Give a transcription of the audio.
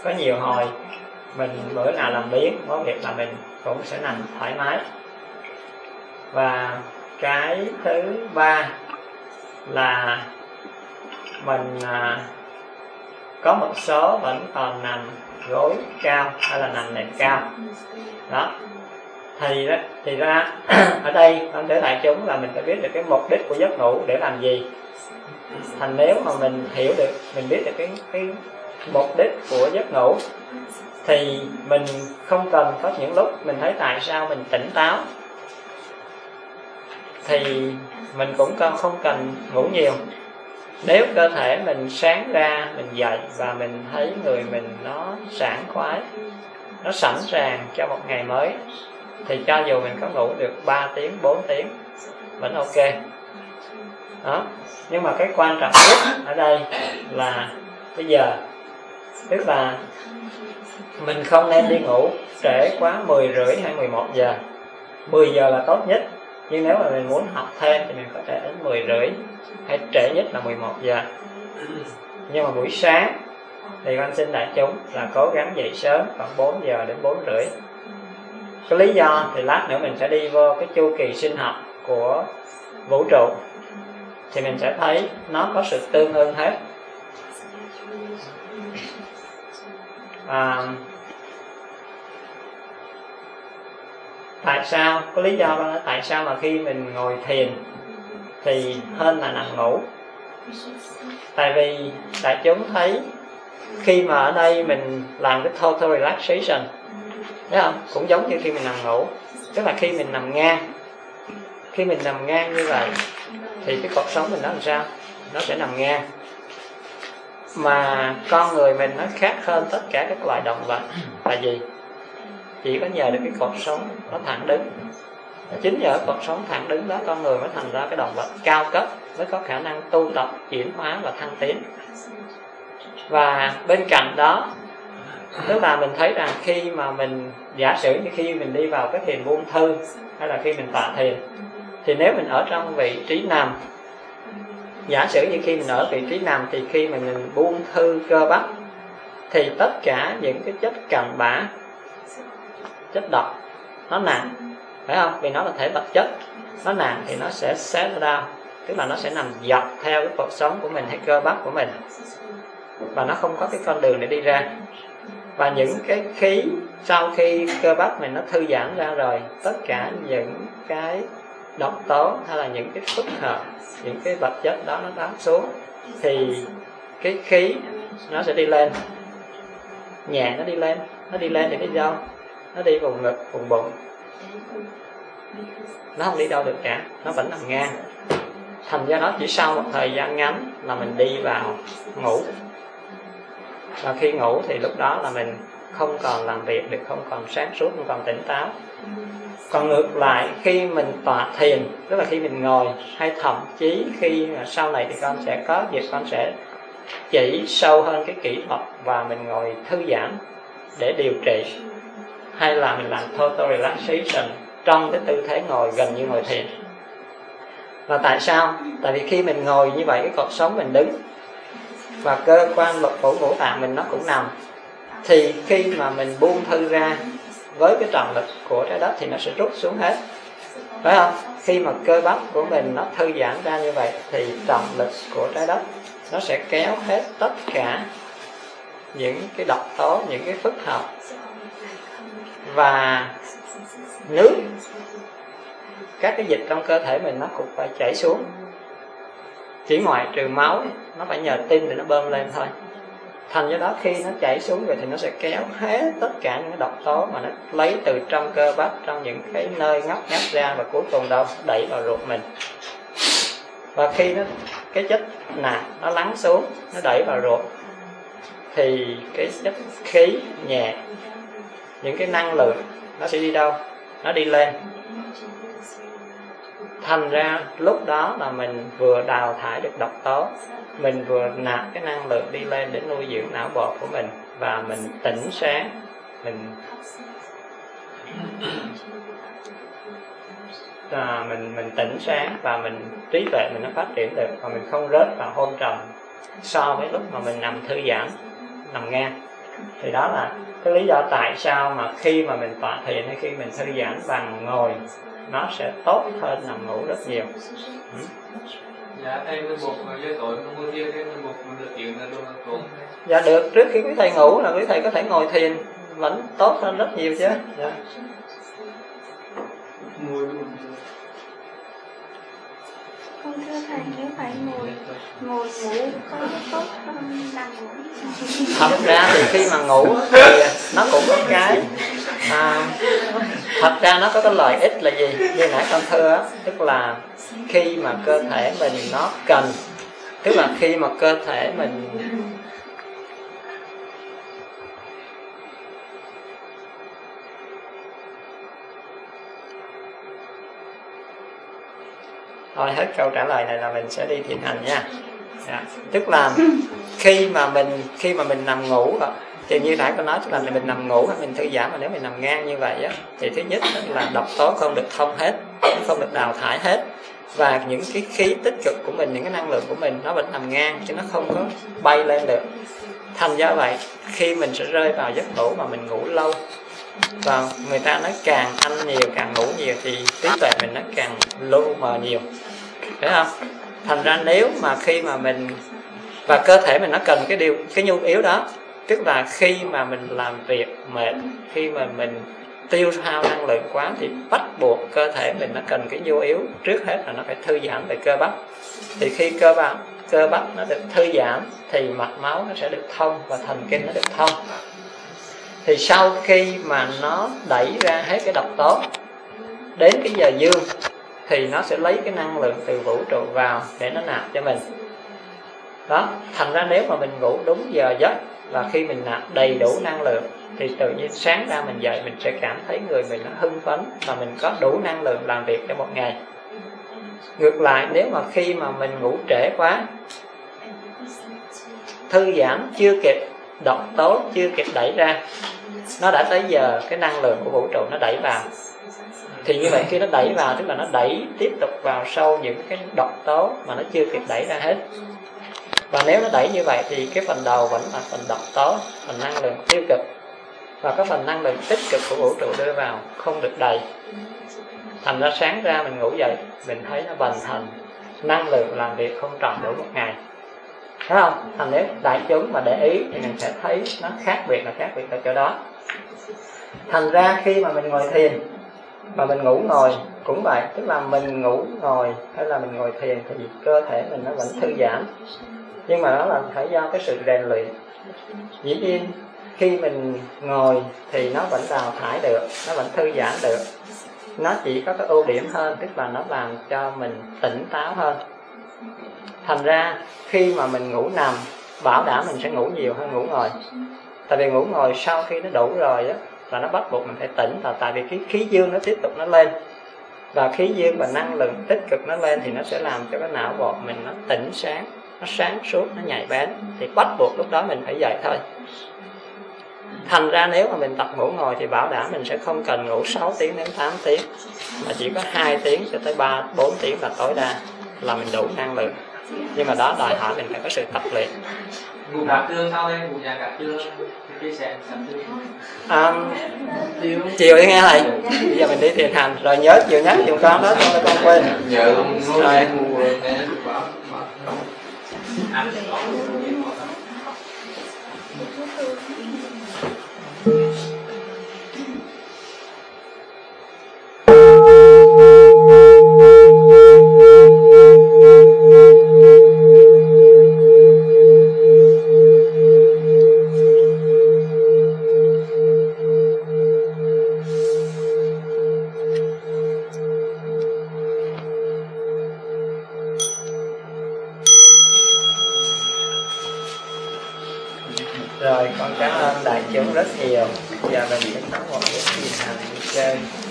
có nhiều hồi mình bữa nào làm biếng có việc là mình cũng sẽ nằm thoải mái. Và cái thứ ba là mình có một số vẫn còn nằm gối cao hay là nằm nệm cao đó. Thì ra ở đây con thưa đại chúng là mình phải biết được cái mục đích của giấc ngủ để làm gì. Thành nếu mà mình hiểu được, mình biết được cái mục đích của giấc ngủ thì mình không cần có những lúc mình thấy tại sao mình tỉnh táo thì mình cũng không cần ngủ nhiều. Nếu cơ thể mình sáng ra, mình dậy và mình thấy người mình nó sảng khoái, nó sẵn sàng cho một ngày mới, thì cho dù mình có ngủ được 3 tiếng, 4 tiếng vẫn ok đó. Nhưng mà cái quan trọng nhất ở đây là bây giờ, tức là mình không nên đi ngủ trễ quá 10 rưỡi hay 11 giờ. 10 giờ là tốt nhất, nhưng nếu mà mình muốn học thêm thì mình có thể đến 10 rưỡi hay trễ nhất là 11 giờ. Nhưng mà buổi sáng thì con xin đại chúng là cố gắng dậy sớm, khoảng 4 giờ đến 4 rưỡi. Cái lý do thì lát nữa mình sẽ đi vô cái chu kỳ sinh học của vũ trụ thì mình sẽ thấy nó có sự tương ưng hết. Tại sao? Có lý do là tại sao mà khi mình ngồi thiền thì hơn là nằm ngủ. Tại vì đại chúng thấy khi mà ở đây mình làm cái total relaxation, thấy không? Cũng giống như khi mình nằm ngủ. Tức là khi mình nằm ngang, khi mình nằm ngang như vậy thì cái cột sống mình nó làm sao? Nó sẽ nằm ngang. Mà con người mình nó khác hơn tất cả các loài động vật là gì? Chỉ có nhờ được cái cột sống nó thẳng đứng. Chính nhờ cột sống thẳng đứng đó con người mới thành ra cái động vật cao cấp, mới có khả năng tu tập, chuyển hóa và thăng tiến. Và bên cạnh đó, tức là mình thấy rằng khi mà mình, giả sử như khi mình đi vào cái thiền buông thư hay là khi mình tọa thiền, thì nếu mình ở trong vị trí nằm, giả sử như khi mình ở vị trí nằm thì khi mà mình buông thư cơ bắp thì tất cả những cái chất cặn bã, chất độc nó nặng, phải không? Vì nó là thể vật chất, nó nặng thì nó sẽ set down, tức là nó sẽ nằm dọc theo cái cột sống của mình hay cơ bắp của mình, và nó không có cái con đường để đi ra. Và những cái khí sau khi cơ bắp mình nó thư giãn ra rồi, tất cả những cái độc tố hay là những cái phức hợp, những cái vật chất đó nó bám xuống, thì cái khí nó sẽ đi lên, nhẹ nó đi lên thì đi đâu? Nó đi vùng ngực, vùng bụng, nó không đi đâu được cả, nó vẫn nằm ngang. Thành ra nó chỉ sau một thời gian ngắn là mình đi vào ngủ. Và khi ngủ thì lúc đó là mình không còn làm việc được, không còn sáng suốt, không còn tỉnh táo. Còn ngược lại khi mình tọa thiền, tức là khi mình ngồi, hay thậm chí khi sau này thì con sẽ có việc con sẽ chỉ sâu hơn cái kỹ thuật và mình ngồi thư giãn để điều trị, hay là mình làm total relaxation trong cái tư thế ngồi gần như ngồi thiền. Và tại sao? Tại vì khi mình ngồi như vậy, cái cột sống mình đứng và cơ quan lục phủ ngũ tạng mình nó cũng nằm, thì khi mà mình buông thư ra với cái trọng lực của trái đất thì nó sẽ rút xuống hết, phải không? Khi mà cơ bắp của mình nó thư giãn ra như vậy thì trọng lực của trái đất nó sẽ kéo hết tất cả những cái độc tố, những cái phức hợp, và nước, các cái dịch trong cơ thể mình nó cũng phải chảy xuống. Chỉ ngoại trừ máu nó phải nhờ tim để nó bơm lên thôi. Thành do đó khi nó chảy xuống rồi thì nó sẽ kéo hết tất cả những cái độc tố mà nó lấy từ trong cơ bắp, trong những cái nơi ngóc ngách ra, và cuối cùng đâu đẩy vào ruột mình. Và khi cái chất nặng nó lắng xuống, nó đẩy vào ruột, thì cái chất khí nhẹ, những cái năng lượng nó sẽ đi đâu? Nó đi lên. Thành ra lúc đó là mình vừa đào thải được độc tố, mình vừa nạp cái năng lượng đi lên để nuôi dưỡng não bộ của mình, và mình tỉnh sáng, mình tỉnh sáng, và mình trí tuệ mình nó phát triển được, và mình không rớt vào hôn trầm so với lúc mà mình nằm thư giãn, nằm ngang. Thì đó là cái lý do tại sao mà khi mà mình tọa thiền hay khi mình thư giãn bằng ngồi nó sẽ tốt hơn nằm ngủ rất nhiều. Dạ thầy 11 giờ tối mua thiền thêm 11 được tiếng là luôn tốt. Dạ được, trước khi quý thầy ngủ là quý thầy có thể ngồi thiền vẫn tốt hơn rất nhiều chứ. Dạ. Con thưa thầy, nếu phải ngồi ngủ có tốt hơn nằm ngủ? Thật ra thì khi mà ngủ thì nó cũng có cái thật ra nó có cái lợi ích là gì? Như nãy con thưa á, tức là khi mà cơ thể mình nó cần, tức là khi mà cơ thể mình thôi hết câu trả lời này là mình sẽ đi thiền hành nha. Dạ. Tức là khi mà mình nằm ngủ thì như nãy con nói, tức là mình nằm ngủ hay mình thư giãn, mà nếu mình nằm ngang như vậy á, thì thứ nhất là độc tố không được thông hết, không được đào thải hết, và những cái khí tích cực của mình, những cái năng lượng của mình nó vẫn nằm ngang chứ nó không có bay lên được. Thành ra vậy khi mình sẽ rơi vào giấc ngủ mà mình ngủ lâu, và người ta nói càng ăn nhiều càng ngủ nhiều thì trí tuệ mình nó càng lu mờ nhiều, phải không? Thành ra nếu mà khi mà mình và cơ thể mình nó cần cái nhu yếu đó, tức là khi mà mình làm việc mệt, khi mà mình tiêu hao năng lượng quá thì bắt buộc cơ thể mình nó cần cái nhu yếu, trước hết là nó phải thư giãn về cơ bắp. Thì khi cơ bắp nó được thư giãn thì mạch máu nó sẽ được thông và thần kinh nó được thông. Thì sau khi mà nó đẩy ra hết cái độc tố đến cái giờ dương thì nó sẽ lấy cái năng lượng từ vũ trụ vào để nó nạp cho mình. Đó, thành ra nếu mà mình ngủ đúng giờ giấc và khi mình nạp đầy đủ năng lượng thì tự nhiên sáng ra mình dậy mình sẽ cảm thấy người mình nó hưng phấn và mình có đủ năng lượng làm việc cho một ngày. Ngược lại, nếu mà khi mà mình ngủ trễ quá, thư giãn chưa kịp, độc tố chưa kịp đẩy ra, nó đã tới giờ cái năng lượng của vũ trụ nó đẩy vào, thì như vậy khi nó đẩy vào tức là nó đẩy tiếp tục vào sâu những cái độc tố mà nó chưa kịp đẩy ra hết. Và nếu nó đẩy như vậy thì cái phần đầu vẫn là phần độc tố, phần năng lượng tiêu cực, và cái phần năng lượng tích cực của vũ trụ đưa vào không được đầy. Thành ra sáng ra mình ngủ dậy mình thấy nó bần thần, năng lượng làm việc không trọn đủ một ngày, thấy không? Thành nếu đại chúng mà để ý thì mình sẽ thấy nó khác biệt ở chỗ đó. Thành ra khi mà mình ngồi thiền mà mình ngủ ngồi cũng vậy, tức là mình ngủ ngồi hay là mình ngồi thiền thì cơ thể mình nó vẫn thư giãn, nhưng mà đó là phải do cái sự rèn luyện. Dĩ nhiên khi mình ngồi thì nó vẫn đào thải được, nó vẫn thư giãn được, nó chỉ có cái ưu điểm hơn, tức là nó làm cho mình tỉnh táo hơn. Thành ra khi mà mình ngủ nằm, bảo đảm mình sẽ ngủ nhiều hơn ngủ ngồi. Tại vì ngủ ngồi sau khi nó đủ rồi á, là nó bắt buộc mình phải tỉnh, là tại vì cái khí dương nó tiếp tục nó lên, và khí dương và năng lượng tích cực nó lên thì nó sẽ làm cho cái não bộ mình nó tỉnh sáng, nó sáng suốt, nó nhạy bén, thì bắt buộc lúc đó mình phải dậy thôi. Thành ra nếu mà mình tập ngủ ngồi thì bảo đảm mình sẽ không cần ngủ 6 tiếng đến 8 tiếng, mà chỉ có 2 tiếng cho tới 3-4 tiếng là tối đa là mình đủ năng lượng. Nhưng mà đó đòi hỏi mình phải có sự tập luyện. Ngủ cả trưa sao đây? Ngủ nhà cả trưa chia sẻ cả trưa. Chiều đi nghe thầy. Bây giờ mình đi thiền hành rồi nhớ chiều nhắc giùm con đó, cho con quên. Nhớ rồi. Rồi con cảm ơn đại chúng rất nhiều. Giờ mình sẽ có một cái thiền hành đi chơi.